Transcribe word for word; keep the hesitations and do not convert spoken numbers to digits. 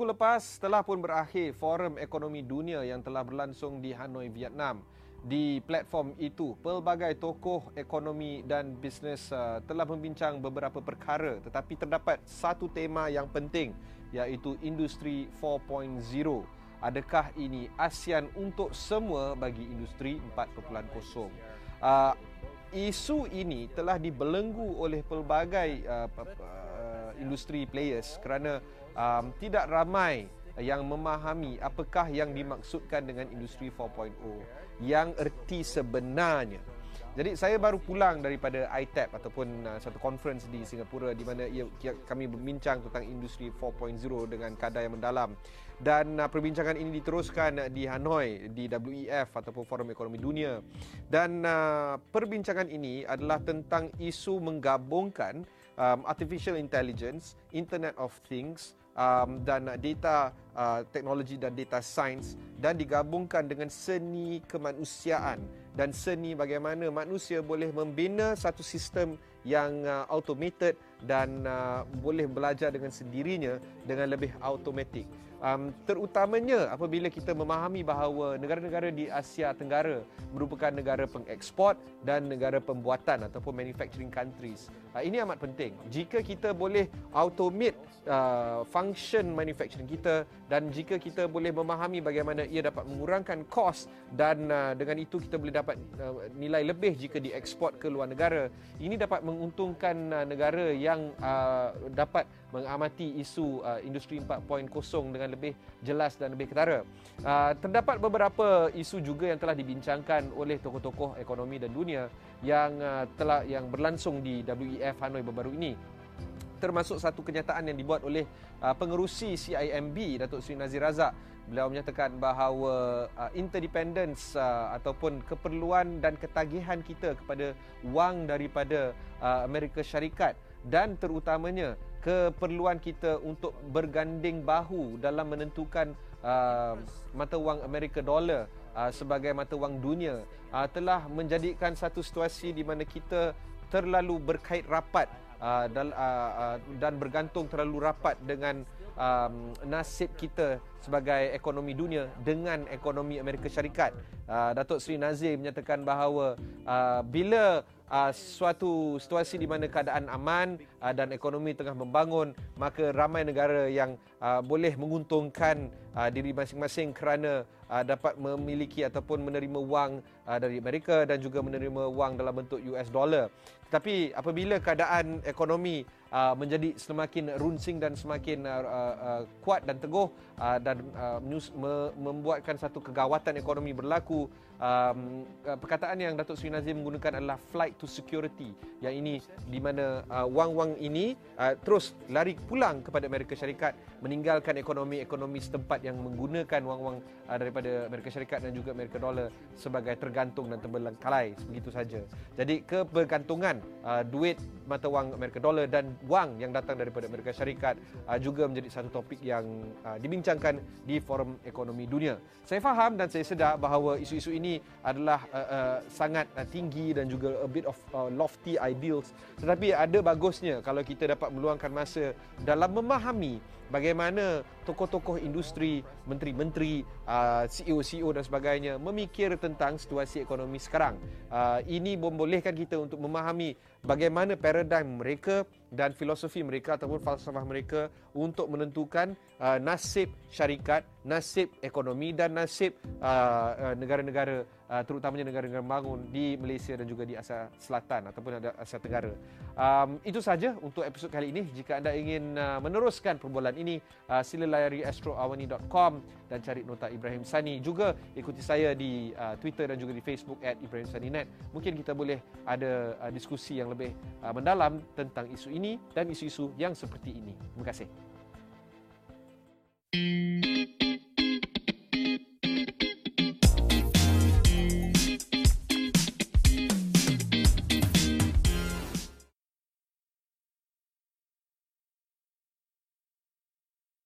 Minggu lepas telah pun berakhir Forum Ekonomi Dunia yang telah berlangsung di Hanoi, Vietnam. Di platform itu, pelbagai tokoh ekonomi dan bisnes uh, telah membincang beberapa perkara, tetapi terdapat satu tema yang penting, iaitu Industri empat titik kosong. Adakah ini ASEAN untuk semua bagi Industri empat titik kosong? Uh, isu ini telah dibelenggu oleh pelbagai uh, uh, industri players kerana um, tidak ramai yang memahami apakah yang dimaksudkan dengan Industri empat titik kosong, yang erti sebenarnya. Jadi saya baru pulang daripada I T A B ataupun uh, satu conference di Singapura di mana ia, kami berbincang tentang Industri empat titik kosong dengan kadar yang mendalam. Dan uh, perbincangan ini diteruskan di Hanoi di W E F ataupun Forum Ekonomi Dunia. Dan uh, perbincangan ini adalah tentang isu menggabungkan um, Artificial Intelligence, Internet of Things, Um, dan data uh, teknologi dan data science, dan digabungkan dengan seni kemanusiaan dan seni bagaimana manusia boleh membina satu sistem yang uh, automated dan uh, boleh belajar dengan sendirinya dengan lebih automatik. Um, terutamanya apabila kita memahami bahawa negara-negara di Asia Tenggara merupakan negara pengeksport dan negara pembuatan ataupun manufacturing countries. Uh, ini amat penting. Jika kita boleh automate uh, function manufacturing kita, dan jika kita boleh memahami bagaimana ia dapat mengurangkan kos, dan uh, dengan itu kita boleh dapat uh, nilai lebih jika dieksport ke luar negara, ini dapat menguntungkan uh, negara yang uh, dapat mengamati isu uh, Industri empat titik kosong dengan lebih jelas dan lebih ketara. Uh, terdapat beberapa isu juga yang telah dibincangkan oleh tokoh-tokoh ekonomi dan dunia yang uh, telah yang berlangsung di W E F Hanoi baru-baru ini. Termasuk satu kenyataan yang dibuat oleh uh, pengerusi C I M B, Datuk Seri Nazir Razak. Beliau menyatakan bahawa uh, interdependence uh, ataupun keperluan dan ketagihan kita kepada wang daripada uh, Amerika Syarikat, dan terutamanya keperluan kita untuk berganding bahu dalam menentukan uh, mata wang Amerika dolar uh, sebagai mata wang dunia uh, telah menjadikan satu situasi di mana kita terlalu berkait rapat uh, dan, uh, uh, dan bergantung terlalu rapat dengan um, nasib kita sebagai ekonomi dunia dengan ekonomi Amerika Syarikat. Uh, Datuk Seri Nazir menyatakan bahawa uh, bila Uh, suatu situasi di mana keadaan aman uh, dan ekonomi tengah membangun, maka ramai negara yang uh, boleh menguntungkan uh, diri masing-masing kerana uh, dapat memiliki ataupun menerima wang uh, dari Amerika dan juga menerima wang dalam bentuk U S dollar. Tetapi apabila keadaan ekonomi uh, menjadi semakin runsing dan semakin uh, uh, kuat dan teguh uh, dan uh, me- membuatkan satu kegawatan ekonomi berlaku, um, uh, perkataan yang Datuk Seri Nazir menggunakan adalah flight to security, yang ini di mana uh, wang-wang ini uh, terus lari pulang kepada Amerika Syarikat, meninggalkan ekonomi-ekonomi setempat yang menggunakan wang-wang uh, daripada Amerika Syarikat dan juga Amerika dolar sebagai tergantung dan terbelengkalai begitu saja. Jadi kebergantungan uh, duit mata wang Amerika dolar dan wang yang datang daripada Amerika Syarikat uh, juga menjadi satu topik yang uh, dibincangkan di Forum Ekonomi Dunia. Saya faham dan saya sedar bahawa isu-isu ini adalah uh, uh, sangat uh, tinggi dan juga a bit of uh, lofty ideals, tetapi ada bagusnya kalau kita dapat meluangkan masa dalam memahami bagaimana tokoh-tokoh industri, menteri-menteri, uh, C E O-C E O dan sebagainya memikir tentang situasi ekonomi sekarang. Uh, ini membolehkan kita untuk memahami bagaimana paradigm mereka dan filosofi mereka ataupun falsafah mereka untuk menentukan uh, nasib syarikat, nasib ekonomi dan nasib uh, uh, negara-negara, uh, terutamanya negara-negara bangun di Malaysia dan juga di Asia Selatan ataupun Asia Tenggara. Um, itu saja untuk episod kali ini. Jika anda ingin uh, meneruskan perbualan ini, uh, sila layari astro awani dot com dan cari nota Ibrahim Sani. Juga ikuti saya di uh, Twitter dan juga di Facebook at Ibrahim Sani Net. Mungkin kita boleh ada uh, diskusi yang lebih uh, mendalam tentang isu ini dan isu-isu yang seperti ini. Terima kasih.